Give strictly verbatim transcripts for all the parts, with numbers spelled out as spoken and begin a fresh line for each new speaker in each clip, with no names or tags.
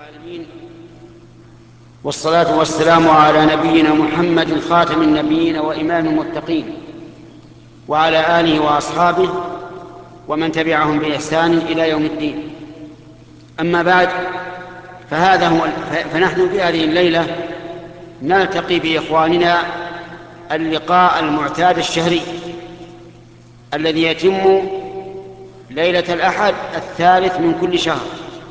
العالمين، والصلاة والسلام على نبينا محمد خاتم النبيين وإمام المتقين، وعلى آله وأصحابه ومن تبعهم بإحسان إلى يوم الدين. أما بعد، فهذا هو فنحن في هذه الليلة نلتقي بإخواننا اللقاء المعتاد الشهري الذي يتم ليلة الأحد الثالث من كل شهر،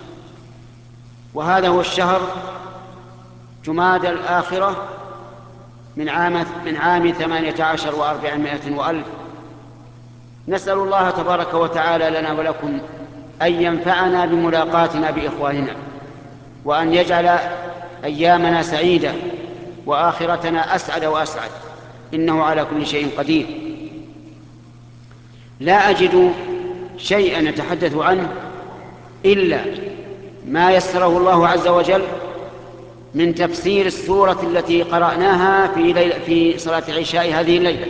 وهذا هو الشهر جمادى الآخرة من عام من عام ثمانية عشر وأربعمائة وألف. نسأل الله تبارك وتعالى لنا ولكم أن ينفعنا بملاقاتنا بإخواننا، وأن يجعل أيامنا سعيدة وآخرتنا أسعد وأسعد، إنه على كل شيء قدير. لا أجد شيئا نتحدث عنه إلا ما يسره الله عز وجل من تفسير السورة التي قرأناها في, ليلة في صلاة العشاء هذه الليلة،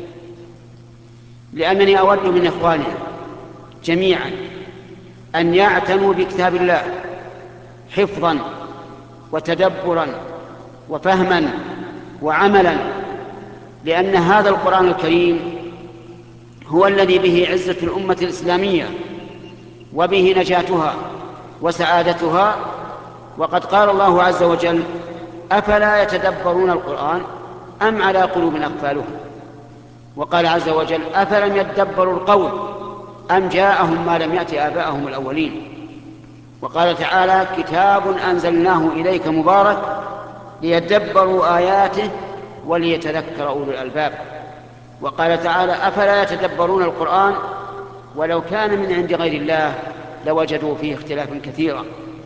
لأنني أود من إخواننا جميعا أن يعتنوا بكتاب الله حفظا وتدبرا وفهما وعملا، لأن هذا القرآن الكريم هو الذي به عزة الأمة الإسلامية وبه نجاتها وسعادتها. وقد قال الله عز وجل: أفلا يتدبرون القرآن أم على قلوب أقفالها. وقال عز وجل: أفلم يدبروا القول أم جاءهم ما لم يأت آباءهم الأولين. وقال تعالى: كتاب أنزلناه إليك مبارك ليدبروا آياته وليتذكر أولو الألباب. وقال تعالى: أفلا يتدبرون القرآن ولو كان من عند غير الله لوجدوا فيه اختلافا كثيرا.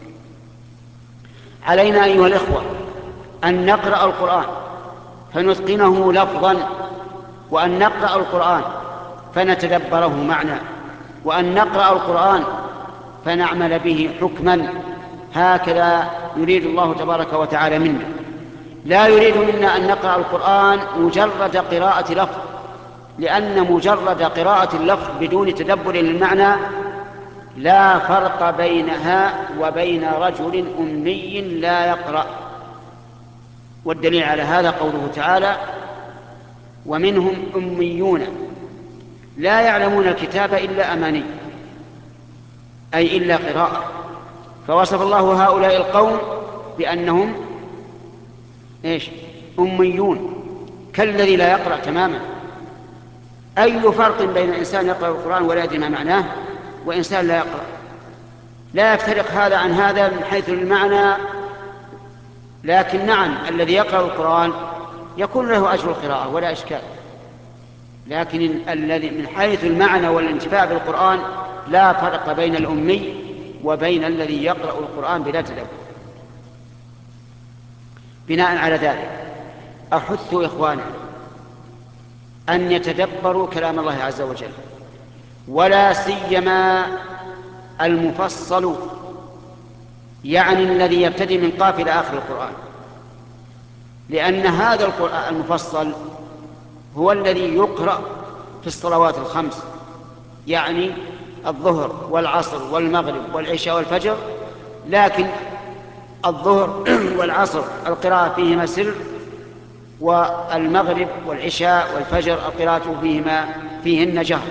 علينا أيها الإخوة أن نقرأ القرآن فنتقنه لفظا، وأن نقرأ القرآن فنتدبره معنى، وأن نقرأ القرآن فنعمل به حكما. هكذا يريد الله تبارك وتعالى منا. لا يريد منا أن نقرأ القرآن مجرد قراءة لفظ، لأن مجرد قراءة اللفظ بدون تدبر للمعنى لا فرق بينها وبين رجل أمي لا يقرأ. والدليل على هذا قوله تعالى: ومنهم أميون لا يعلمون الكتاب إلا أماني، أي إلا قراءة. فوصف الله هؤلاء القوم بأنهم إيش؟ أميون، كالذي لا يقرأ تماما. أي فرق بين إنسان يقرأ القرآن ولا يدري ما معناه وإنسان لا يقرأ؟ لا يفترق هذا عن هذا من حيث المعنى، لكن نعم الذي يقرأ القرآن يكون له أجر القراءة ولا إشكال، لكن الذي من حيث المعنى والانتفاع بالقرآن لا فرق بين الأمي وبين الذي يقرأ القرآن بلا تدبر. بناء على ذلك أحث إخوانا أن يتدبروا كلام الله عز وجل، ولا سيما المفصل، يعني الذي يبتدئ من قاف إلى آخر القرآن، لأن هذا القرآن المفصل هو الذي يقرأ في الصلوات الخمس، يعني الظهر والعصر والمغرب والعشاء والفجر. لكن الظهر والعصر القراءة فيهما سر، والمغرب والعشاء والفجر القراءة فيهما فيهن جهر.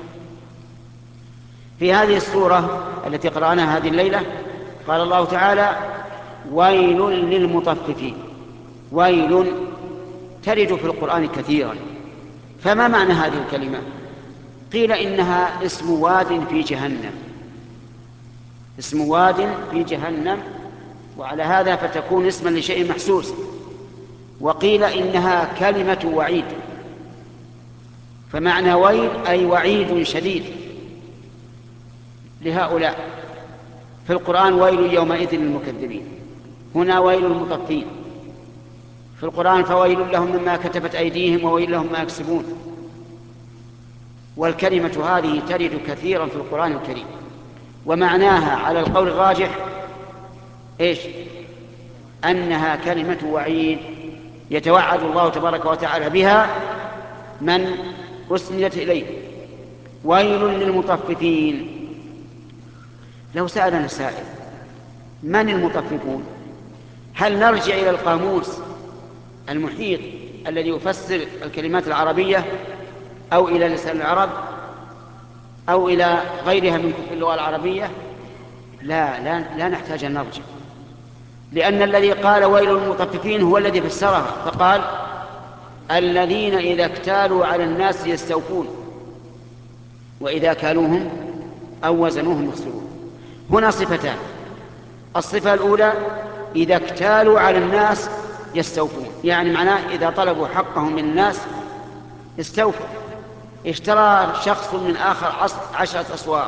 في هذه السورة التي قرأناها هذه الليلة قال الله تعالى: ويل للمطففين. ويل ترد في القرآن كثيرا، فما معنى هذه الكلمة؟ قيل إنها اسم واد في جهنم، اسم واد في جهنم، وعلى هذا فتكون اسما لشيء محسوس. وقيل إنها كلمة وعيد، فمعنى ويل أي وعيد شديد لهؤلاء. في القرآن: ويل يومئذ للمكذبين، هنا ويل المطفين. في القرآن: فويل لهم مما كتبت أيديهم وويل لهم ما يكسبون. والكلمة هذه ترد كثيرا في القرآن الكريم، ومعناها على القول الراجح إيش؟ أنها كلمة وعيد يتوعد الله تبارك وتعالى بها من أسندت إليه. ويل للمطففين. لو سألنا سائل: من المطففون؟ هل نرجع إلى القاموس المحيط الذي يفسر الكلمات العربية أو إلى لسان العرب أو إلى غيرها من كتب اللغة العربية؟ لا لا, لا نحتاج أن نرجع، لأن الذي قال ويل للمطففين هو الذي فسرها فقال الذين إذا اكتالوا على الناس يستوفون وإذا كالوهم أو وزنوهم يخسرون. هنا صفتان: الصفة الأولى إذا اكتالوا على الناس يستوفون، يعني معناه إذا طلبوا حقهم من الناس استوفوا. اشترى شخص من آخر عشرة أسواق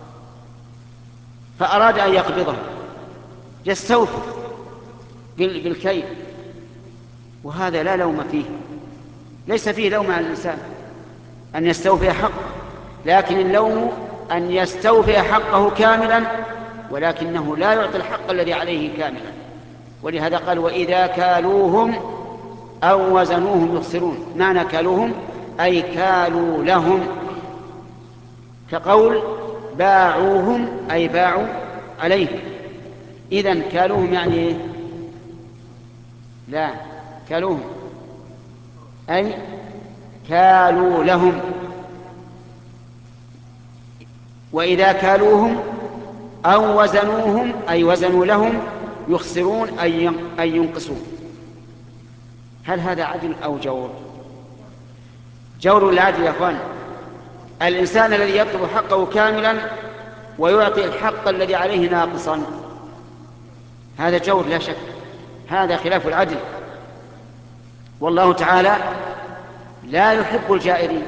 فأراد أن يقبضه يستوفي بالكيل، وهذا لا لوم فيه، ليس فيه لوم على الإنسان أن يستوفي حقه، لكن اللوم أن يستوفي حقه كاملا ولكنه لا يعطي الحق الذي عليه كاملا. ولهذا قال وإذا كالوهم أو وزنوهم يخسرون. معنى كالوهم أي كالوا لهم، كقول باعوهم أي باعوا عليهم. إذن كالوهم يعني إيه؟ لا، كالوهم أي كالوا لهم. وإذا كالوهم أو وزنوهم أي وزنوا لهم يخسرون أي ينقصون. هل هذا عدل أو جور؟ جور العدل يا أخوان. الإنسان الذي يطلب حقه كاملا ويعطي الحق الذي عليه ناقصا، هذا جور لا شك، هذا خلاف العدل. والله تعالى لا يحب الجائرين،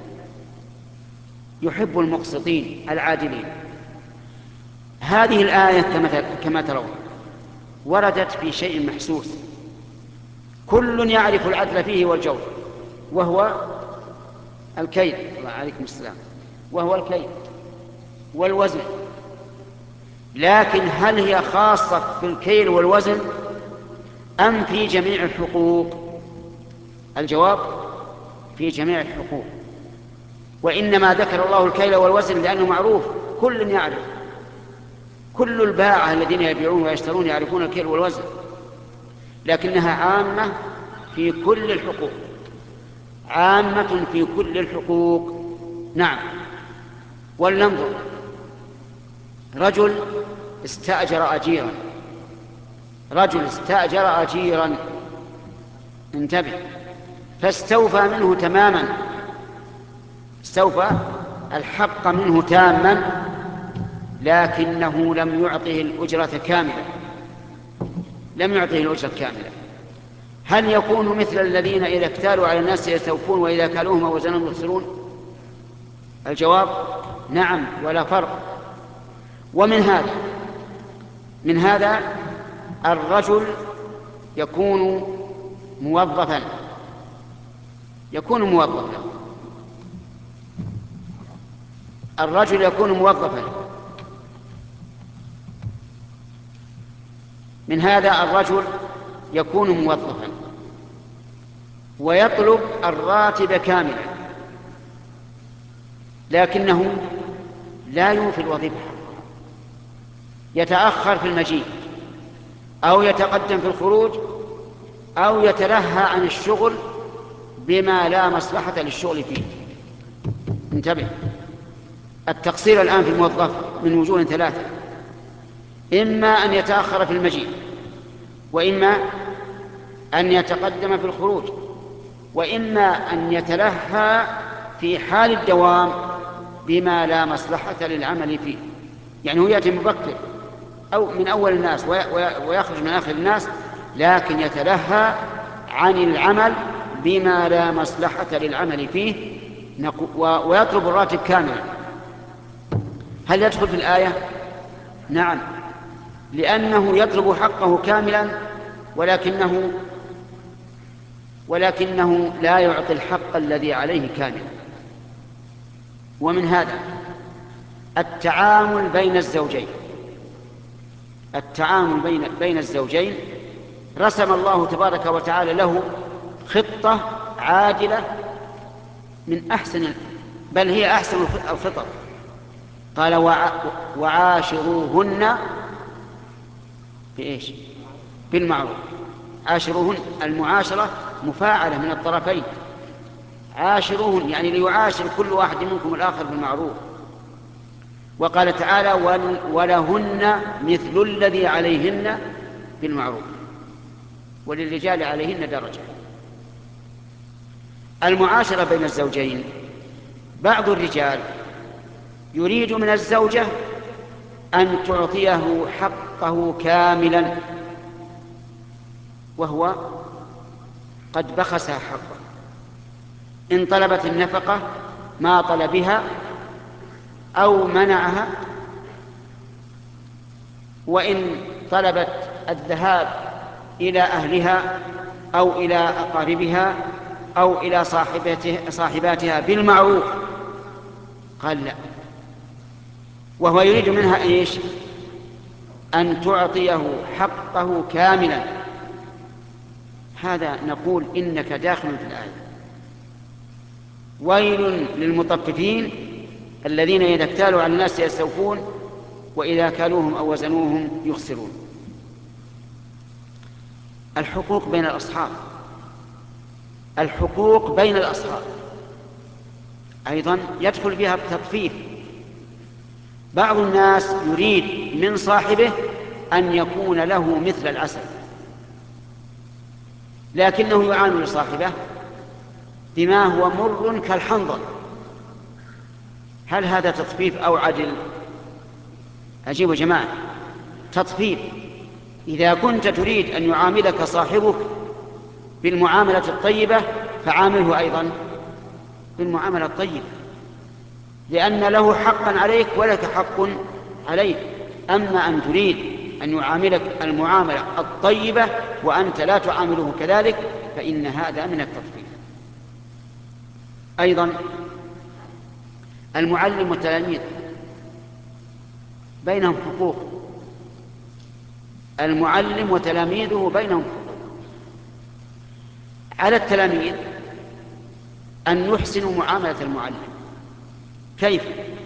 يحب المقسطين العادلين. هذه الآية كما ترون وردت في شيء محسوس كل يعرف العدل فيه والجور، وهو الكيل. وعليكم السلام. وهو الكيل والوزن. لكن هل هي خاصة في الكيل والوزن أم في جميع الحقوق؟ الجواب في جميع الحقوق. وإنما ذكر الله الكيل والوزن لأنه معروف كل يعرف، كل الباعة الذين يبيعون ويشترون يعرفون الكيل والوزن، لكنها عامة في كل الحقوق، عامة في كل الحقوق. نعم. ولننظر، رجل استأجر أجيرا، رجل استأجر أجيرا انتبه، فاستوفى منه تماما، استوفى الحق منه تاما، لكنه لم يعطه الأجرة كاملة، لم يعطه الأجرة كاملة. هل يكون مثل الذين إذا اكتالوا على الناس يستوفون وإذا كالوهم وزنهم يخسرون؟ الجواب نعم ولا فرق. ومن هذا من هذا الرجل يكون موظفا، يكون موظفا الرجل يكون موظفا من هذا الرجل يكون موظفا ويطلب الراتب كاملا، لكنه لا يوفي الوظيفة، يتأخر في المجيء أو يتقدم في الخروج أو يتلهى عن الشغل بما لا مصلحة للشغل فيه. انتبه، التقصير الآن في الموظف من وجوه ثلاثة: إما أن يتأخر في المجيء، وإما أن يتقدم في الخروج، وإما أن يتلهى في حال الدوام بما لا مصلحة للعمل فيه. يعني هو يأتي مبكر أو من أول الناس ويخرج من آخر الناس، لكن يتلهى عن العمل بما لا مصلحة للعمل فيه ويطلب الراتب كاملا. هل يدخل في الآية؟ نعم، لأنه يطلب حقه كاملا ولكنه ولكنه لا يعطي الحق الذي عليه كاملا. ومن هذا التعامل بين الزوجين، التعامل بين بين الزوجين رسم الله تبارك وتعالى له خطة عادلة من أحسن، بل هي أحسن الخطط. قال وعاشروهن بإيش؟ بالمعروف. عاشروهن، المعاشرة مفاعلة من الطرفين. عاشروهن يعني ليعاشر كل واحد منكم الآخر بالمعروف. وقال تعالى ولهن مثل الذي عليهن بالمعروف، وللرجال عليهن درجة. المعاشرة بين الزوجين، بعض الرجال يريد من الزوجة أن تعطيه حقه كاملا وهو قد بخسها حقه. إن طلبت النفقة ما طلبها أو منعها، وإن طلبت الذهاب إلى أهلها أو إلى أقاربها أو إلى صاحباتها بالمعروف قال لا، وهو يريد منها إيش؟ أن تعطيه حقه كاملا. هذا نقول إنك داخل في الآية. ويل للمطففين الذين إذا اكتالوا على الناس يستوفون وإذا كالوهم أو وزنوهم يخسرون. الحقوق بين الأصحاب، الحقوق بين الأصحاب أيضا يدخل بها التطفيف. بعض الناس يريد من صاحبه أن يكون له مثل العسل، لكنه يعامل صاحبه بما هو مر كالحنظل. هل هذا تطفيف أو عدل؟ أجيبوا جماعة، تطفيف. إذا كنت تريد أن يعاملك صاحبك بالمعاملة الطيبة فعامله أيضا بالمعاملة الطيبة، لأن له حقا عليك ولك حق عليه. أما أن تريد أن يعاملك المعاملة الطيبة وأنت لا تعامله كذلك فإن هذا من التطفيف. أيضا المعلم والتلاميذ بينهم حقوق، المعلم وتلاميذه بينهم حقوق. على التلاميذ أن يحسنوا معاملة المعلم. كيف؟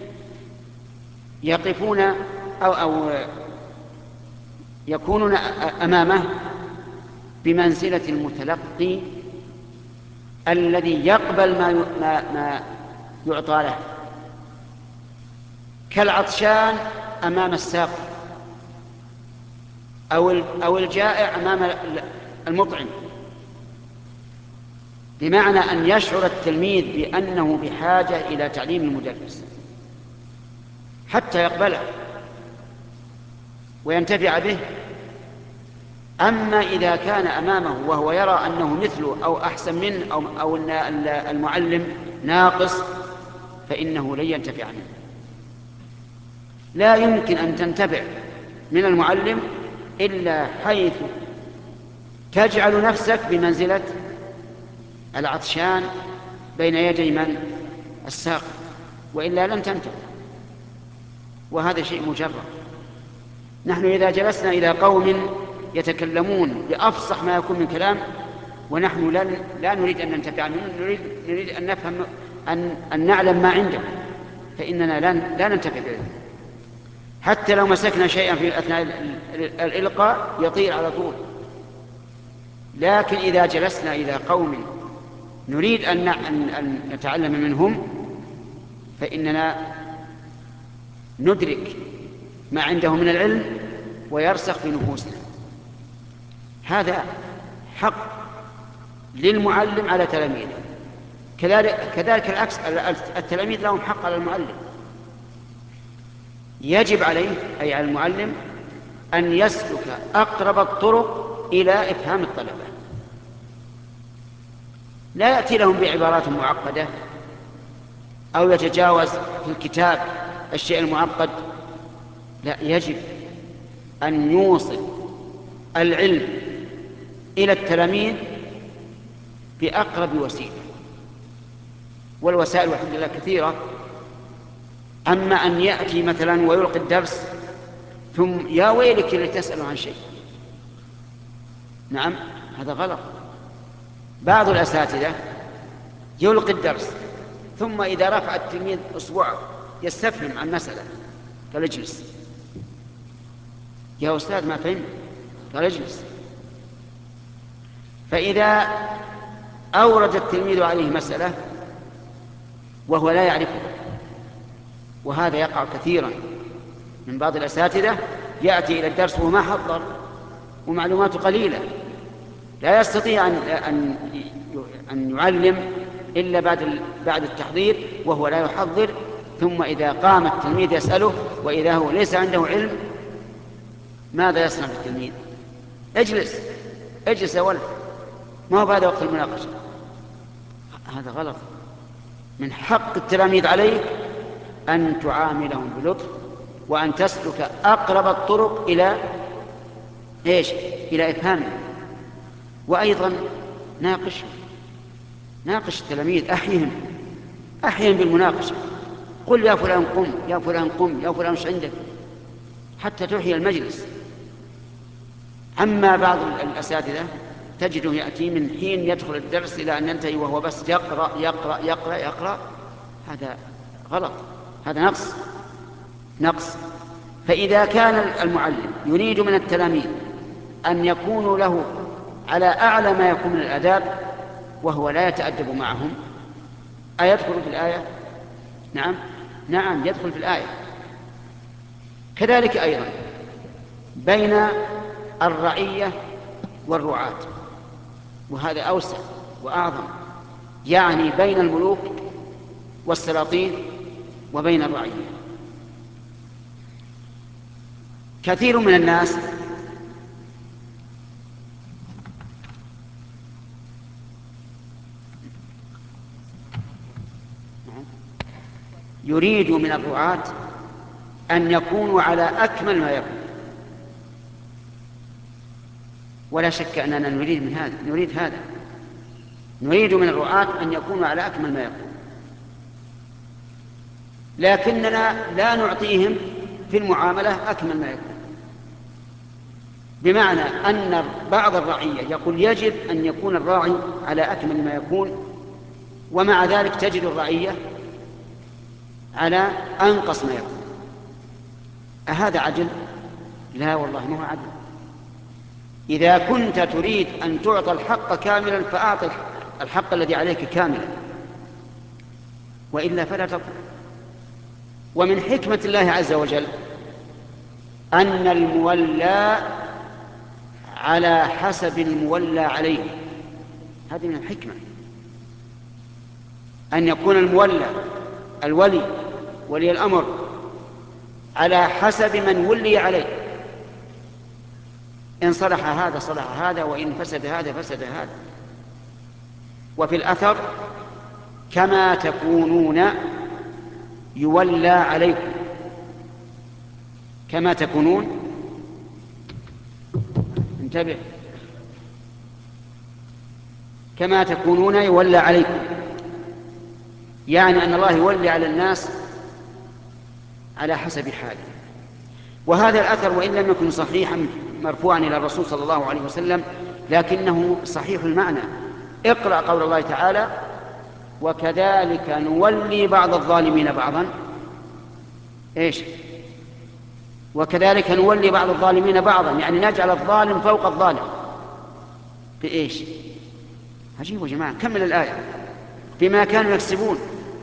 يقفون أو, أو يكونون أمامه بمنزلة المتلقي الذي يقبل ما, ما, ما يعطى له، كالعطشان أمام الساق أو أو الجائع أمام المطعم، بمعنى أن يشعر التلميذ بأنه بحاجة إلى تعليم المدرس حتى يقبله وينتفع به. أما إذا كان أمامه وهو يرى أنه مثله أو أحسن منه أو, أو أن المعلم ناقص فإنه لن ينتفع منه. لا يمكن أن تنتفع من المعلم إلا حيث تجعل نفسك بمنزلة العطشان بين يدي من؟ الساق، وإلا لن تنتفع. وهذا شيء مجرد. نحن إذا جلسنا إلى قوم يتكلمون بأفصح ما يكون من كلام ونحن لا, لا نريد أن ننتفع منه، نريد, نريد أن نفهم أن, أن نعلم ما عنده، فإننا لا, لا ننتفع به. حتى لو مسكنا شيئا في أثناء الإلقاء يطير على طول. لكن إذا جلسنا إلى قوم نريد أن, أن نتعلم منهم فإننا ندرك ما عنده من العلم ويرسخ في نفوسنا. هذا حق للمعلم على تلاميذه، كذلك, كذلك العكس، التلاميذ لهم حق على المعلم. يجب عليه أي على المعلم أن يسلك أقرب الطرق إلى إفهام الطلبة، لا يأتي لهم بعبارات معقدة أو يتجاوز في الكتاب الشيء المعقد. لا، يجب أن يوصل العلم إلى التلاميذ بأقرب وسيلة، والوسائل والحمد لله كثيرة. أما أن يأتي مثلا ويلقي الدرس ثم يا ويلك لتسأل عن شيء، نعم هذا غلط. بعض الأساتذة يلقي الدرس ثم إذا رفع التلميذ أصبعه يستفهم عن مسألة قال اجلس يا أستاذ ما فهمت، قال اجلس. فإذا أورد التلميذ عليه مسألة وهو لا يعرفها، وهذا يقع كثيرا من بعض الأساتذة، يأتي إلى الدرس وهو ما حضر ومعلوماته قليلة، لا يستطيع أن أن أن يعلم إلا بعد بعد التحضير وهو لا يحضر. ثم إذا قام التلميذ يسأله وإذا هو ليس عنده علم، ماذا يصنع بالتلميذ؟ اجلس اجلس يا ولد، ما هو بهذا وقت المناقشة. هذا غلط. من حق التلاميذ عليك أن تعاملهم بلطف، وأن تسلك أقرب الطرق إلى إيش؟ إلى إفهامهم. وأيضا ناقشهم، ناقش التلاميذ، أحيهم أحيهم بالمناقشة. قل يا فلان قم، يا فلان قم، يا فلان ايش عندك، حتى تحيي المجلس. أما بعض الأساتذة تجده يأتي من حين يدخل الدرس إلى أن ينتهي وهو بس يقرأ يقرأ يقرأ يقرأ. هذا غلط، هذا نقص نقص. فإذا كان المعلم يريد من التلاميذ أن يكونوا له على أعلى ما يكون من الآداب وهو لا يتأدب معهم، أيدخل في الآية؟ نعم نعم يدخل في الآية. كذلك أيضا بين الرعية والرعاة، وهذا أوسع وأعظم، يعني بين الملوك والسلاطين وبين الرعية. كثير من الناس يريد من الرعاة أن يكونوا على أكمل ما يكون، ولا شك أننا نريد من هذا نريد هذا نريد من الرعاة أن يكونوا على أكمل ما يكون، لكننا لا نعطيهم في المعاملة أكمل ما يكون. بمعنى أن بعض الرعية يقول يجب أن يكون الراعي على أكمل ما يكون، ومع ذلك تجد الرعية على أنقص ما يكون. أهذا عدل؟ لا والله ما هو عدل. إذا كنت تريد أن تعطى الحق كاملا فأعطي الحق الذي عليك كاملا، وإلا فلا تطلب. ومن حكمة الله عز وجل أن المولى على حسب المولى عليه. هذه من الحكمة، أن يكون المولى الولي ولي الأمر على حسب من ولي عليه. إن صلح هذا صلح هذا، وإن فسد هذا فسد هذا. وفي الأثر كما تكونون يولى عليكم، كما تكونون، انتبه، كما تكونون يولى عليكم، يعني أن الله يولي على الناس على حسب حاله. وهذا الأثر وإن لم يكن صحيحا مرفوعا إلى الرسول صلى الله عليه وسلم، لكنه صحيح المعنى. اقرأ قول الله تعالى: وكذلك نولي بعض الظالمين بعضا. ايش؟ وكذلك نولي بعض الظالمين بعضا، يعني نجعل الظالم فوق الظالم. بإيش؟ عجيب يا جماعة. كمل الآية: بما كانوا يكسبون.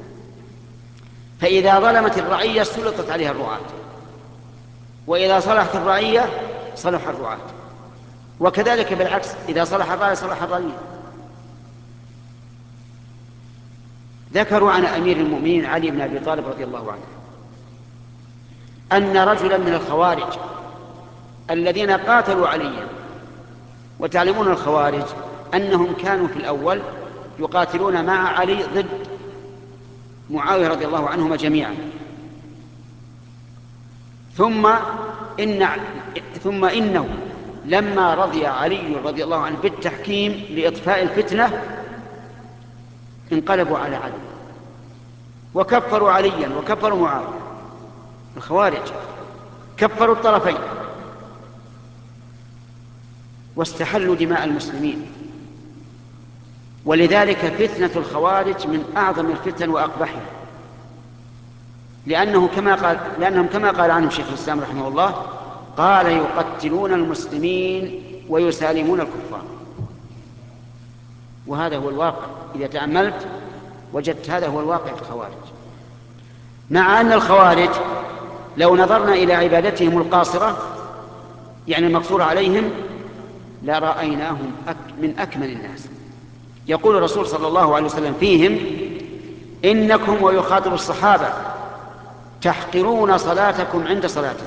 فإذا ظلمت الرعية سلطت عليها الرعاة، وإذا صلحت الرعية صلح الرعاة، وكذلك بالعكس، إذا صلح الرعية صلح الرعية. ذكروا عن أمير المؤمنين علي بن أبي طالب رضي الله عنه أن رجلا من الخوارج الذين قاتلوا عليا، وتعلمون الخوارج أنهم كانوا في الأول يقاتلون مع علي ضد معاوية رضي الله عنهما جميعا، ثم إن ثم إنه لما رضي علي رضي الله عنه بالتحكيم لإطفاء الفتنة انقلبوا على علي وكفروا عليا وكفروا معاوية. الخوارج كفروا الطرفين واستحلوا دماء المسلمين. ولذلك فتنة الخوارج من أعظم الفتن وأقبحها، لأنه كما قال لأنهم كما قال عنهم شيخ الإسلام رحمه الله: قال يقتلون المسلمين ويسالمون الكفار. وهذا هو الواقع، إذا تأملت وجدت هذا هو الواقع في الخوارج. مع أن الخوارج لو نظرنا إلى عبادتهم القاصرة يعني المقصور عليهم لرأيناهم من أكمل الناس. يقول الرسول صلى الله عليه وسلم فيهم: إنكم، ويخاطب الصحابة، تحقرون صلاتكم عند صلاتكم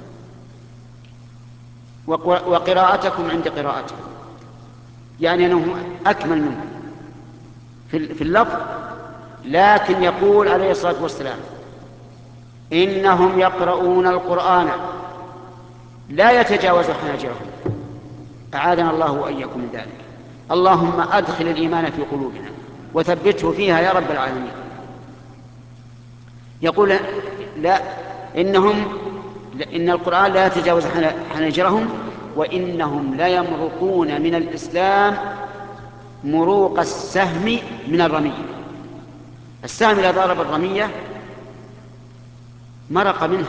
وقراءتكم عند قراءتكم، يعني أنهم أكمل منهم في اللفظ، لكن يقول عليه الصلاة والسلام: إنهم يقرؤون القرآن لا يتجاوز حناجرهم. أعاذنا الله وإياكم من ذلك. اللهم أدخل الإيمان في قلوبنا وثبته فيها يا رب العالمين. يقول: لا، إنهم إن القرآن لا يتجاوز حناجرهم، وإنهم لا يمرقون من الإسلام مروق السهم من الرمية. السهم إذا ضرب الرمية مرق منها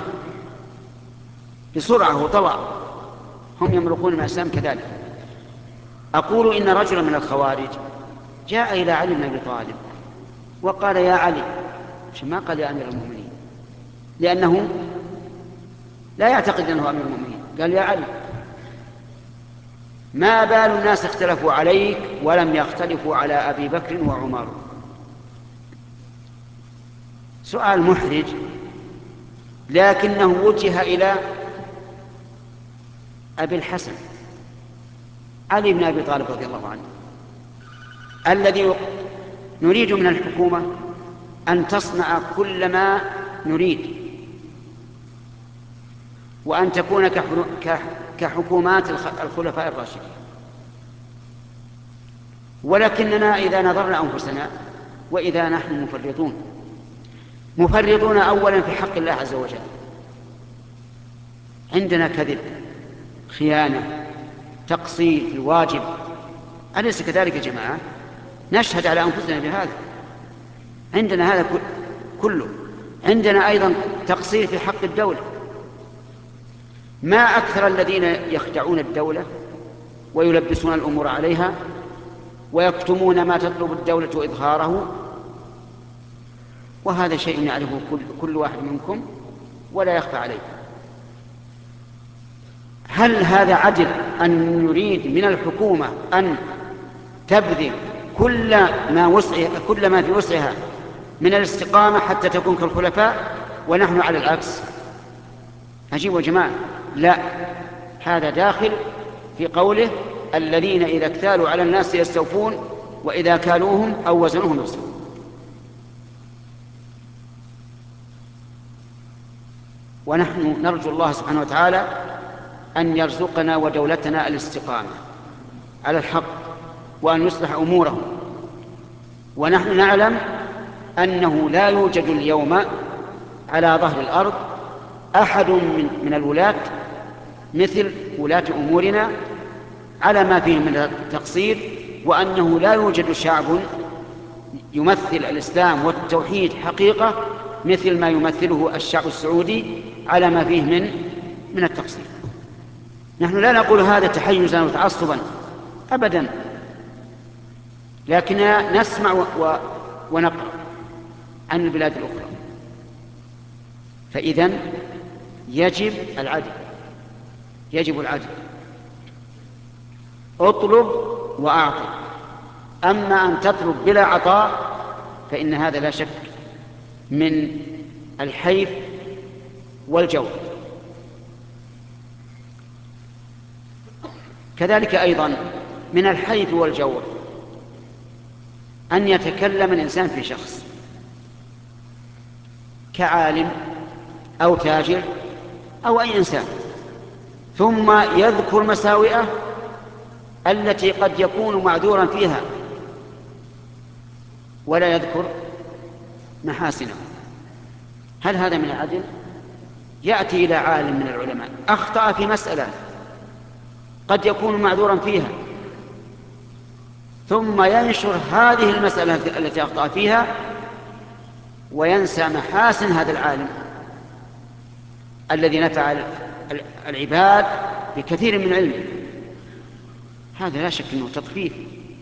بسرعة وطوى، هم يمرقون من الإسلام كذلك. أقول إن رجلا من الخوارج جاء إلى علي بن أبي طالب وقال: يا علي، ما قال يا أمير المؤمنين، لأنه لا يعتقد أنه أمير المؤمنين. قال: يا علي، ما بال الناس اختلفوا عليك ولم يختلفوا على أبي بكر وعمر؟ سؤال محرج، لكنه وجه إلى أبي الحسن علي بن أبي طالب رضي الله عنه، الذي نريد من الحكومة أن تصنع كل ما نريد، وأن تكون كحكومات الخلفاء الراشدين. ولكننا إذا نظرنا أنفسنا وإذا نحن مفرطون مفرطون أولا في حق الله عز وجل، عندنا كذب، خيانة، تقصير في الواجب، أليس كذلك يا جماعة؟ نشهد على أنفسنا بهذا، عندنا هذا كله. عندنا أيضا تقصير في حق الدولة. ما أكثر الذين يخدعون الدولة ويلبسون الأمور عليها ويكتمون ما تطلب الدولة إظهاره، وهذا شيء يعرفه كل, كل واحد منكم ولا يخفى عليه. هل هذا عدل أن نريد من الحكومة أن تبذل كل ما وسعها كل ما في وسعها من الاستقامة حتى تكون كالخلفاء، ونحن على العكس؟ عجيب يا جماعة. لا، هذا داخل في قوله: الذين إذا اكتالوا على الناس يستوفون وإذا كالوهم أو وزنوهم يخسرون. ونحن نرجو الله سبحانه وتعالى أن يرزقنا ودولتنا الاستقامة على الحق وأن يصلح أمورهم. ونحن نعلم أنه لا يوجد اليوم على ظهر الأرض أحد من, من الولاة مثل ولاة أمورنا على ما فيه من التقصير، وأنه لا يوجد شعب يمثل الإسلام والتوحيد حقيقة مثل ما يمثله الشعب السعودي على ما فيه من من التقصير. نحن لا نقول هذا تحيزا وتعصبا أبدا، لكننا نسمع و... ونقرأ عن البلاد الأخرى. فإذن يجب العدل، يجب العدل، اطلب وأعطي. أما أن تطلب بلا عطاء فإن هذا لا شك من الحيف والجور. كذلك أيضا من الحيف والجور أن يتكلم الإنسان في شخص كعالم أو تاجر أو أي إنسان، ثم يذكر مساوئه التي قد يكون معذورا فيها ولا يذكر محاسنه. هل هذا من العدل؟ يأتي إلى عالم من العلماء أخطأ في مسألة قد يكون معذورا فيها، ثم ينشر هذه المسألة التي أخطأ فيها وينسى محاسن هذا العالم الذي نفع العباد بكثير من علمه، هذا لا شك أنه تطفيف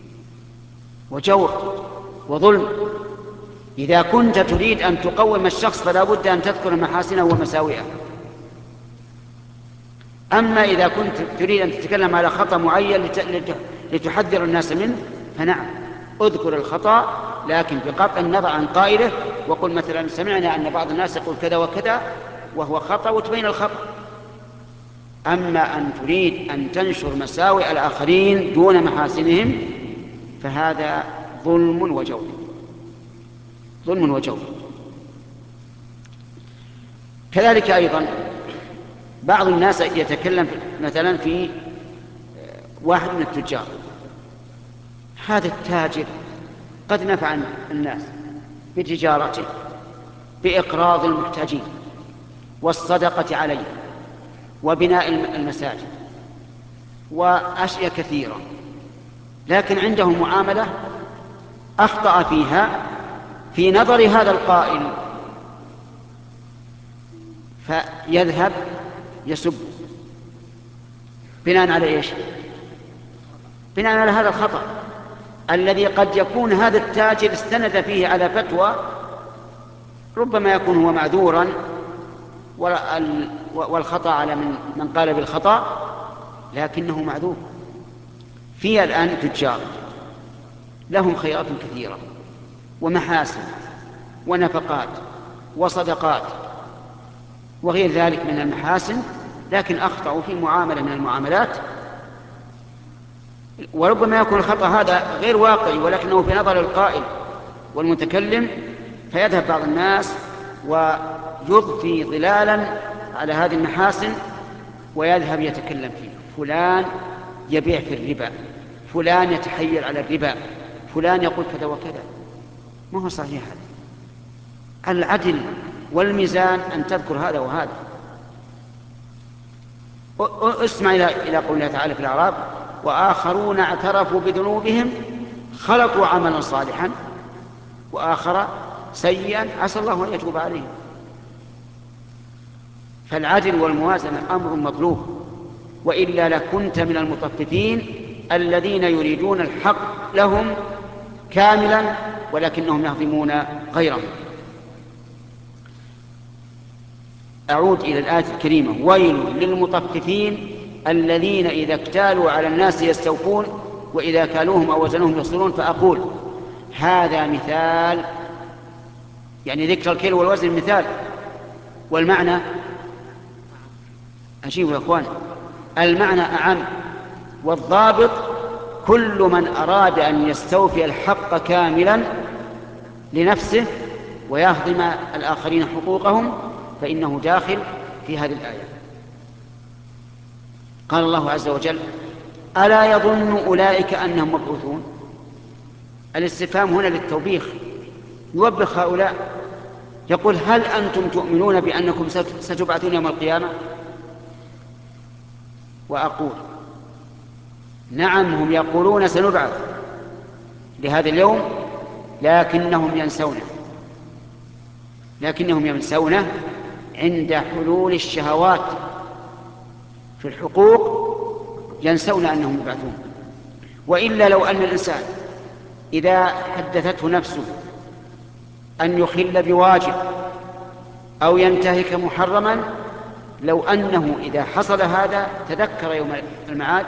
وجور وظلم. إذا كنت تريد أن تقوم الشخص فلا بد أن تذكر محاسنه ومساوئه. أما إذا كنت تريد أن تتكلم على خطأ معين لتحذر الناس منه فنعم، اذكر الخطأ لكن بقطع النظر عن قائله، وقل مثلا سمعنا أن بعض الناس يقول كذا وكذا وهو خطأ وتبين الخطأ. أما أن تريد أن تنشر مساوئ الآخرين دون محاسنهم فهذا ظلم وجور، ظلم وجور. كذلك أيضا بعض الناس يتكلم مثلا في واحد من التجار، هذا التاجر قد نفع الناس بتجارته بإقراض المحتاجين والصدقة عليه وبناء المساجد وأشياء كثيرة، لكن عنده معاملة أخطأ فيها في نظر هذا القائل فيذهب يسب بناء على إيش؟ بناء على هذا الخطأ الذي قد يكون هذا التاجر استند فيه على فتوى ربما يكون هو معذورا والخطأ على من, من قال بالخطأ، لكنه معذور. في الآن تجار لهم خيرات كثيرة ومحاسن ونفقات وصدقات وغير ذلك من المحاسن، لكن أخطأوا في معاملة من المعاملات، وربما يكون الخطأ هذا غير واقعي ولكنه في نظر القائل والمتكلم، فيذهب بعض الناس ويضفي ظلالا على هذه المحاسن ويذهب يتكلم فيه. فلان يبيع في الربا، فلان يتحيل على الربا، فلان يقول كذا وكذا. ما هو صحيح هذا. العدل والميزان أن تذكر هذا وهذا. اسمع إلى قوله تعالى في الأعراف: وآخرون اعترفوا بذنوبهم خلقوا عملا صالحا وآخر سيئا عسى الله أن يتوب عليهم. فالعدل والموازنة أمر مطلوب، وإلا لكنت من المطففين الذين يريدون الحق لهم كاملا ولكنهم يهضمون غيرهم. أعود إلى الآية الكريمة: ويل للمطففين الذين إذا اكتالوا على الناس يستوفون وإذا كالوهم أو وزنوهم يخسرون. فأقول هذا مثال، يعني ذكر الكيل والوزن مثال، والمعنى أجيب يا أخوان، المعنى أعم، والضابط كل من أراد أن يستوفي الحق كاملا لنفسه ويهضم الآخرين حقوقهم فإنه داخل في هذه الآية. قال الله عز وجل: ألا يظن أولئك أنهم مبعوثون؟ الاستفهام هنا للتوبيخ، يوبخ هؤلاء، يقول: هل أنتم تؤمنون بأنكم ستبعثون يوم القيامة؟ وأقول: نعم، هم يقولون سنبعث لهذا اليوم، لكنهم ينسونه لكنهم ينسونه عند حلول الشهوات في الحقوق، ينسون أنهم يبعثون. وإلا لو أن الإنسان إذا حدثته نفسه أن يخل بواجب أو ينتهك محرما، لو أنه إذا حصل هذا تذكر يوم المعاد،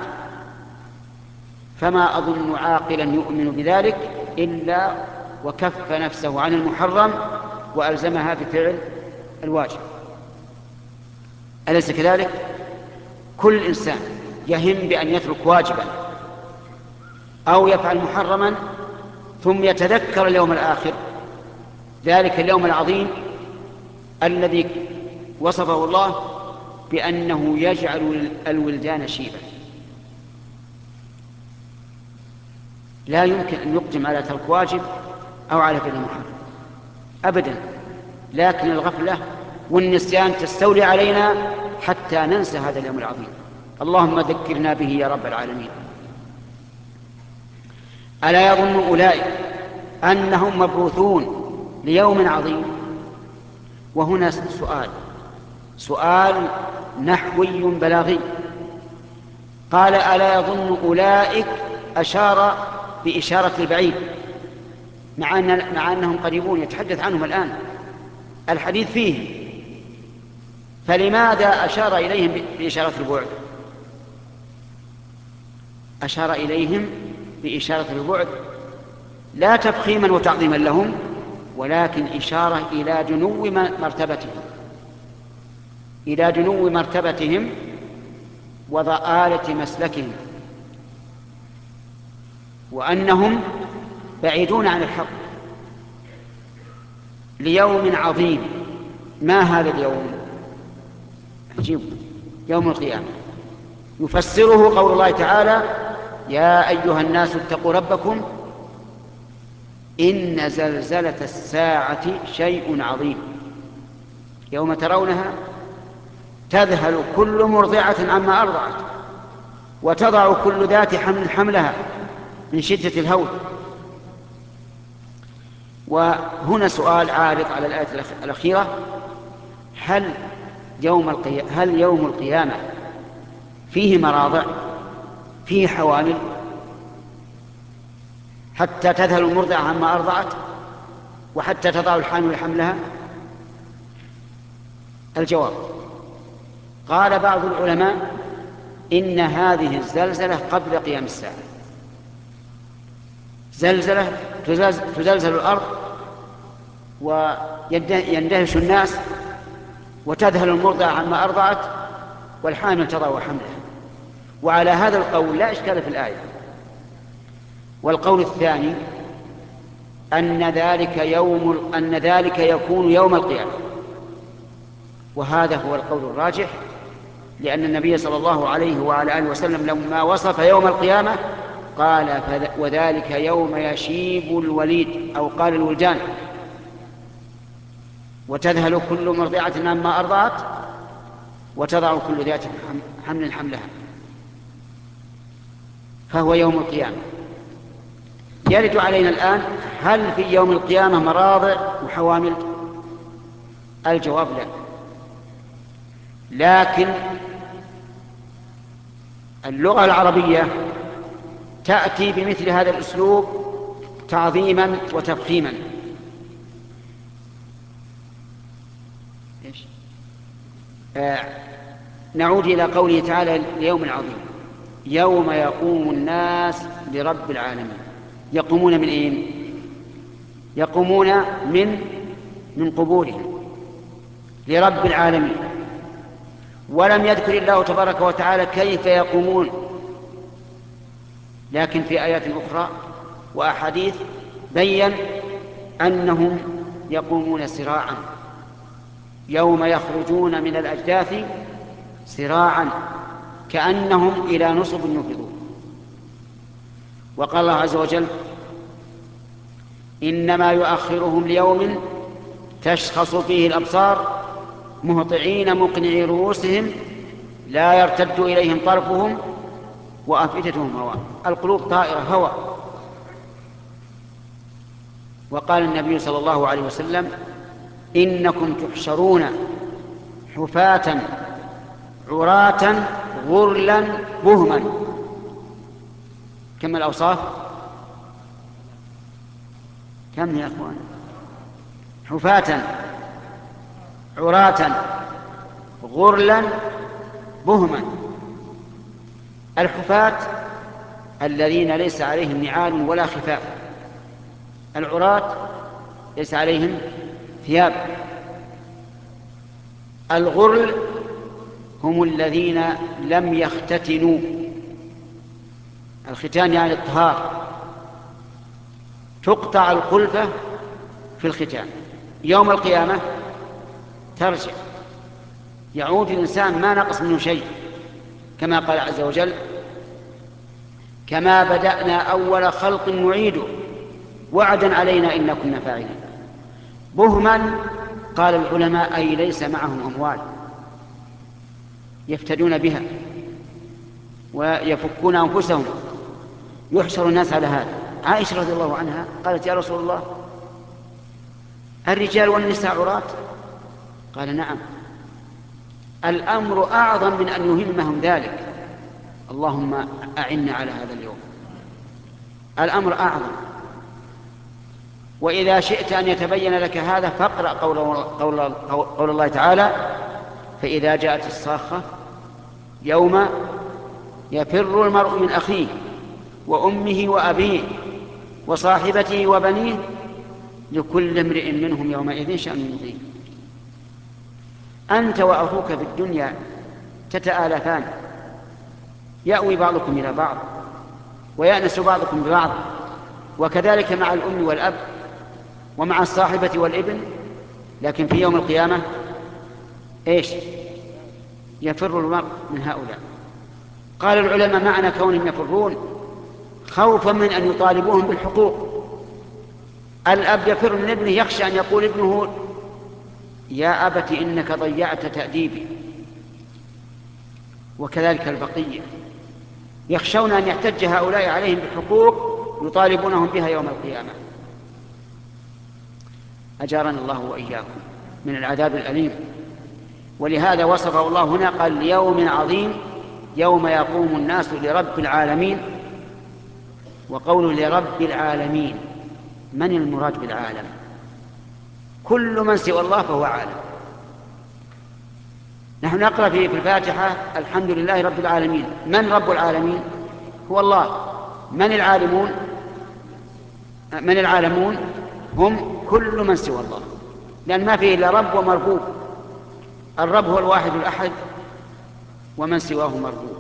فما أظن عاقلا يؤمن بذلك إلا وكف نفسه عن المحرم وألزمها بفعل الواجب. أليس كذلك؟ كل إنسان يهم بأن يترك واجبا أو يفعل محرما ثم يتذكر اليوم الآخر، ذلك اليوم العظيم الذي وصفه الله بأنه يجعل الولدان شيبا. لا يمكن أن يقدم على ترك واجب أو على فعل محرم أبدا، لكن الغفلة والنسيان تستولي علينا حتى ننسى هذا اليوم العظيم. اللهم ذكرنا به يا رب العالمين. ألا يظن أولئك أنهم مبعوثون ليوم عظيم؟ وهنا سؤال: سؤال نحوي بلاغي. قال ألا يظن أولئك، أشار بإشارة البعيد، مع, أن مع أنهم قريبون يتحدث عنهم الآن الحديث فيهم، فلماذا أشار إليهم بإشارة البعد؟ أشار إليهم بإشارة البعد لا تفخيما وتعظيما لهم، ولكن إشارة إلى دنو مرتبتهم، إلى دنو مرتبتهم وضآلة مسلكهم، وأنهم بعيدون عن الحق ليوم عظيم. ما هذا اليوم؟ عجيب، يوم القيامة. يفسره قول الله تعالى: يا أيها الناس اتقوا ربكم إن زلزلة الساعة شيء عظيم، يوم ترونها تذهل كل مرضعة عما أرضعت وتضع كل ذات حمل حملها من شدة الهول. وهنا سؤال عارض على الآية الأخيرة: هل يوم القيامة, هل يوم القيامة فيه مراضع، فيه حوامل حتى تذهل المرضعة عما أرضعت وحتى تضع الحامل حملها؟ الجواب: قال بعض العلماء إن هذه الزلزلة قبل قيام الساعة، زلزلة تزلزل الأرض ويندهش الناس وتذهل المرضعة عما أرضعت والحامل تضع حملها. وعلى هذا القول لا إشكال في الآية. والقول الثاني أن ذلك يوم أن ذلك يكون يوم القيامة، وهذا هو القول الراجح، لأن النبي صلى الله عليه وعلى آله وسلم لما وصف يوم القيامة قال: وذلك يوم يشيب الوليد، أو قال الولدان، وتذهل كل مرضعة عما أرضعت وتضع كل ذات حمل حملها، فهو يوم القيامة. يرد علينا الآن: هل في يوم القيامة مراضع وحوامل؟ الجواب لا، لكن اللغة العربية تأتي بمثل هذا الأسلوب تعظيما وتفخيما. إيش؟ آه نعود إلى قوله تعالى: اليوم العظيم، يوم يقوم الناس لرب العالمين. يقومون من أين؟ يقومون من من قبورهم لرب العالمين. ولم يذكر الله تبارك وتعالى كيف يقومون، لكن في آيات أخرى وأحاديث بيّن أنهم يقومون سراعا، يوم يخرجون من الأجداث سراعا كأنهم إلى نصب يوفضون. وقال الله عز وجل: إنما يؤخرهم ليوم تشخص فيه الأبصار مهطعين مقنعي رؤوسهم لا يرتد إليهم طرفهم وأفئدتهم هواء. القلوب طائرة هواء. وقال النبي صلى الله عليه وسلم: إنكم تحشرون حفاة عراة غرلا بهما. كم الأوصاف؟ كم يا أخوان؟ حفاة عراة غرلا بهما. الحفاة الذين ليس عليهم نعال ولا خفاف، العراة ليس عليهم ثياب. الغرل هم الذين لم يختتنوا، الختان يعني الطهار، تقطع الخلفة في الختان. يوم القيامة ترجع، يعود الإنسان ما نقص منه شيء، كما قال عز وجل: كما بدأنا أول خلق نعيده وعدا علينا إنا كنا فاعلين. بهما قال العلماء أي ليس معهم أموال يفتدون بها ويفكون أنفسهم. يحشر الناس على هذا. عائشة رضي الله عنها قالت: يا رسول الله، الرجال والنساء عراة؟ قال: نعم، الأمر أعظم من أن يهمهم ذلك. اللهم أعنا على هذا اليوم. الأمر أعظم. وإذا شئت أن يتبين لك هذا فاقرأ قول, قول, قول الله تعالى: فإذا جاءت الصاخة يوم يفر المرء من أخيه وأمه وأبيه وصاحبته وبنيه لكل امرئ منهم يومئذ شأن يغنيه. أنت وأخوك في الدنيا تتآلفان، يأوي بعضكم إلى بعض ويأنس بعضكم ببعض، وكذلك مع الأم والأب ومع الصاحبة والابن. لكن في يوم القيامة إيش؟ يفر المرء من هؤلاء. قال العلماء: معنى كونهم يفرون خوفا من أن يطالبوهم بالحقوق. الأب يفر من ابنه، يخشى أن يقول ابنه: يا أبت إنك ضيعت تأديبي. وكذلك البقية يخشون أن يحتج هؤلاء عليهم بحقوق يطالبونهم بها يوم القيامة. أجارنا الله وإياكم من العذاب الأليم. ولهذا وصفه الله هنا، قال: ليوم عظيم يوم يقوم الناس لرب العالمين. وقول لرب العالمين، من المراد بالعالم؟ كل من سوى الله فهو عالم. نحن نقرأ في الفاتحة: الحمد لله رب العالمين. من رب العالمين؟ هو الله. من العالمون؟ من العالمون هم كل من سوى الله، لأن ما فيه إلا رب ومربوب. الرب هو الواحد الأحد، ومن سواه مربوب.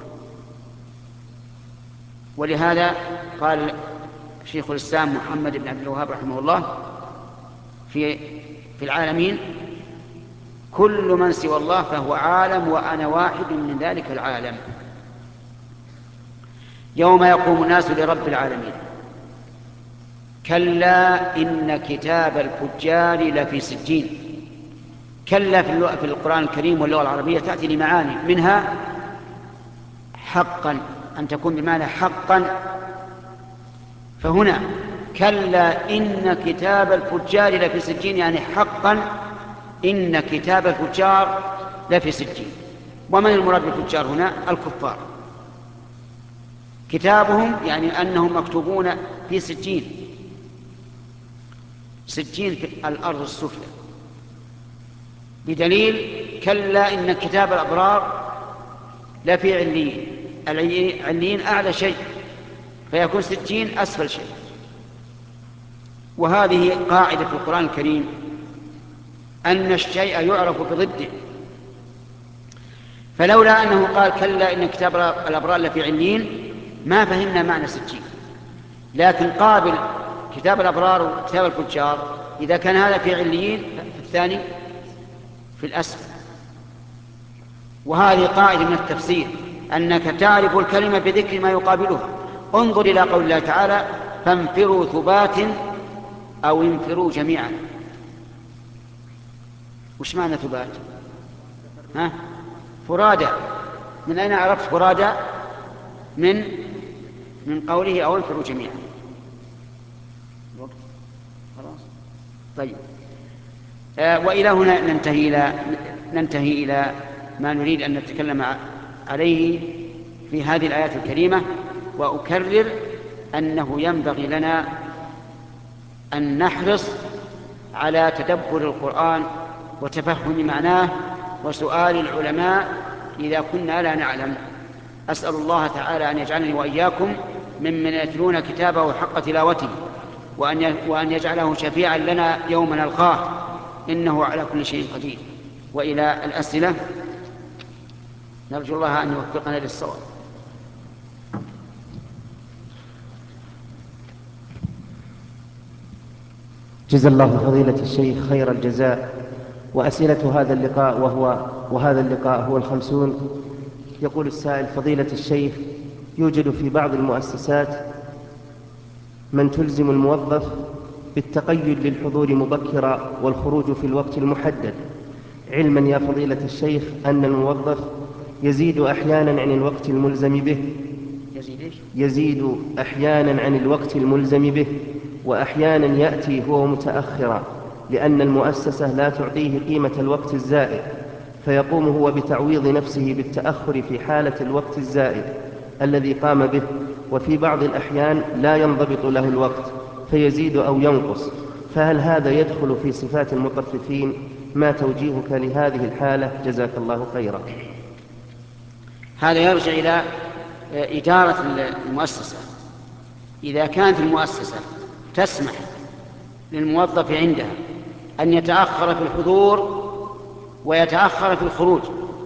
ولهذا قال شيخ الإسلام محمد بن عبد الوهاب رحمه الله في في العالمين: كل من سوى الله فهو عالم، وأنا واحد من ذلك العالم. يوم يقوم الناس لرب العالمين. كلا إن كتاب الفجار لفي سجين. كلا في القرآن الكريم واللغة العربية تأتي لمعاني، منها حقا، أن تكون بمعنى حقا. فهنا كلا إن كتاب الفجار لفي سجين، يعني حقا إن كتاب الفجار لفي سجين. ومن المراد بالفجار هنا؟ الكفار. كتابهم يعني أنهم مكتوبون في سجين. سجين في الأرض السفلى، بدليل كلا إن كتاب الأبرار لفي عليين. العليين أعلى شيء، فيكون سجين أسفل شيء. وهذه قاعدة في القرآن الكريم، أن الشيء يعرف بضده. فلولا أنه قال كلا إن كتاب الأبرار لفي عليين ما فهمنا معنى سجين. لكن قابل كتاب الأبرار وكتاب الفجار، إذا كان هذا في عليين فالثاني في الأسفل. وهذه قاعدة من التفسير، أنك تعرف الكلمة بذكر ما يقابلها. انظر إلى قول الله تعالى: فانفروا ثبات أو انفروا جميعا. وش معنى ثبات؟ ها؟ فرادى. من أين عرفت فرادى؟ من من قوله أو انفروا جميعا. خلاص. طيب. آه وإلى هنا ننتهي إلى ننتهي إلى ما نريد أن نتكلم عليه في هذه الآيات الكريمة. وأكرر أنه ينبغي لنا أن نحرص على تدبر القرآن وتفهم معناه وسؤال العلماء إذا كنا لا نعلم. أسأل الله تعالى أن يجعلني وإياكم ممن يتلون كتابه حق تلاوته، وأن يجعله شفيعا لنا يوم نلقاه، إنه على كل شيء قدير. وإلى الأسئلة، نرجو الله أن يوفقنا للصواب.
جزا الله فضيلة الشيخ خير الجزاء. وأسئلة هذا اللقاء وهو وهذا اللقاء هو الخمسون. يقول السائل: فضيلة الشيخ، يوجد في بعض المؤسسات من تلزم الموظف بالتقيد للحضور مبكرا والخروج في الوقت المحدد، علما يا فضيلة الشيخ أن الموظف يزيد أحيانا عن الوقت الملزم به يزيد أحيانا عن الوقت الملزم به وأحيانا يأتي هو متأخرا، لأن المؤسسة لا تعطيه قيمة الوقت الزائد، فيقوم هو بتعويض نفسه بالتأخر في حالة الوقت الزائد الذي قام به، وفي بعض الأحيان لا ينضبط له الوقت فيزيد أو ينقص، فهل هذا يدخل في صفات المطففين؟ ما توجيهك لهذه الحالة؟ جزاك الله خيرا.
هذا يرجع إلى إدارة المؤسسة. إذا كانت المؤسسة تسمح للموظف عندها أن يتأخر في الحضور ويتأخر في الخروج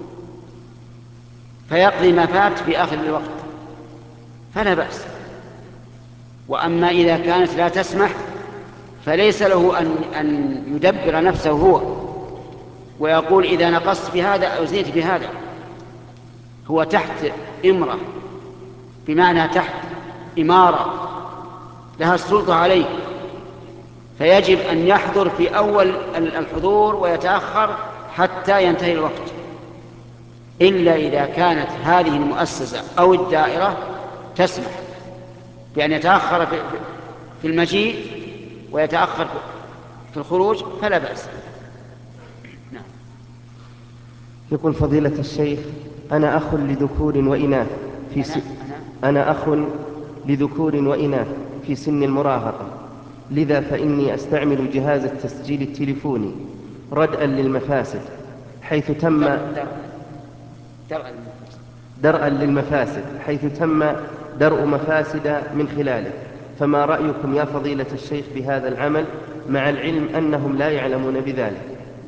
فيقضي ما فات في آخر الوقت فلا بأس. وأما إذا كانت لا تسمح فليس له أن, أن يدبر نفسه هو ويقول إذا نقصت بهذا أو زدت بهذا. هو تحت إمرة، بمعنى تحت إمارة لها السلطة عليه، فيجب أن يحضر في أول الحضور ويتأخر حتى ينتهي الوقت، إلا إذا كانت هذه المؤسسة أو الدائرة تسمح بأن يتأخر في المجيء ويتأخر في الخروج فلا بأس. نعم.
يقول فضيلة الشيخ: أنا أخ لذكور وإناث في س... أنا أخ لذكور وإناث في سن المراهقة، لذا فإني أستعمل جهاز التسجيل التليفوني ردءا للمفاسد، حيث تم درءا للمفاسد حيث تم درء مفاسد من خلاله، فما رأيكم يا فضيلة الشيخ بهذا العمل، مع العلم أنهم لا يعلمون بذلك؟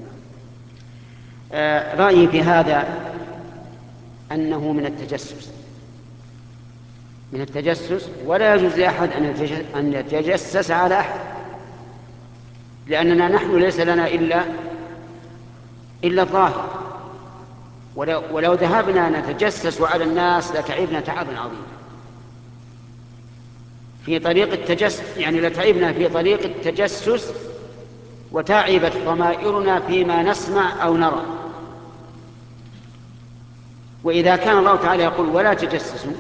آه رأيي في هذا أنه من التجسس من التجسس ولا يجوز لأحد أن يتجسس على أحد، لأننا نحن ليس لنا إلا إلا الظاهر، ولو, ولو ذهبنا نتجسس على الناس لتعبنا تعبا عظيما في طريق التجسس، يعني لتعبنا في طريق التجسس وتعبت ضمائرنا فيما نسمع أو نرى. وإذا كان الله تعالى يقول ولا تجسسوا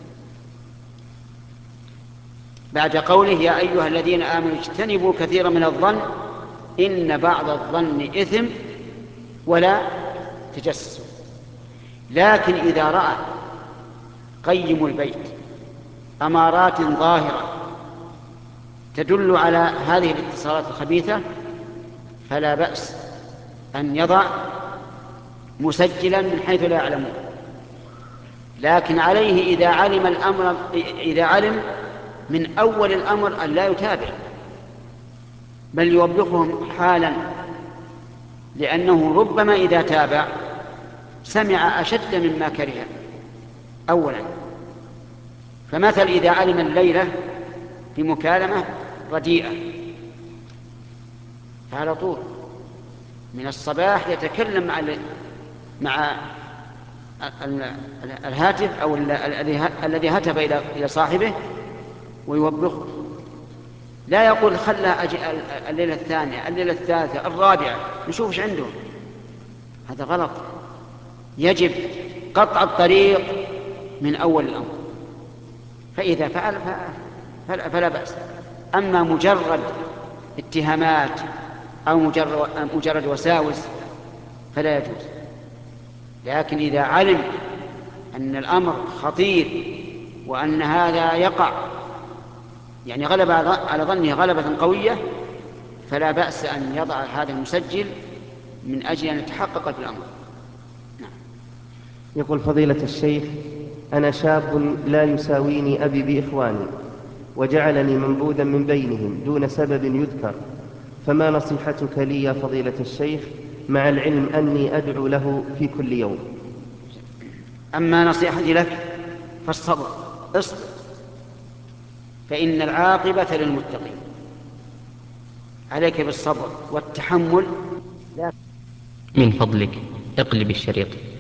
بعد قوله يا أيها الذين آمنوا اجتنبوا كثيرا من الظن إن بعض الظن إثم ولا تجسسوا، لكن إذا رأى قيم البيت أمارات ظاهرة تدل على هذه الاتصالات الخبيثة فلا بأس أن يضع مسجلا من حيث لا يعلمون، لكن عليه إذا علم الأمر إذا علم من أول الأمر أن لا يتابع بل يوبخهم حالا، لأنه ربما إذا تابع سمع أشد مما كره أولا. فمثل إذا علم الليلة بمكالمة رديئة فعلى طول من الصباح يتكلم مع مع الهاتف أو الذي هتف إلى صاحبه ويوبخه، لا يقول خلها أجي الليلة الثانية الليلة الثالثة الرابعة نشوف ايش عنده. هذا غلط، يجب قطع الطريق من أول الأمر، فإذا فعل فلا بأس. أما مجرد اتهامات أو مجرد, مجرد وساوس فلا يجوز، لكن إذا علم أن الأمر خطير وأن هذا يقع يعني غلب على ظنه غلبة قوية فلا بأس أن يضع هذا المسجل من أجل أن يتحقق في الأمر. نعم.
يقول فضيلة الشيخ: أنا شاب لا يساويني أبي بإخواني وجعلني منبوذا من بينهم دون سبب يذكر، فما نصيحتك لي يا فضيلة الشيخ، مع العلم أني أدعو له في كل يوم؟
أما نصيحتي لك فالصبر، اصبر فإن العاقبة للمتقين، عليك بالصبر والتحمل.
من فضلك اقلب الشريط.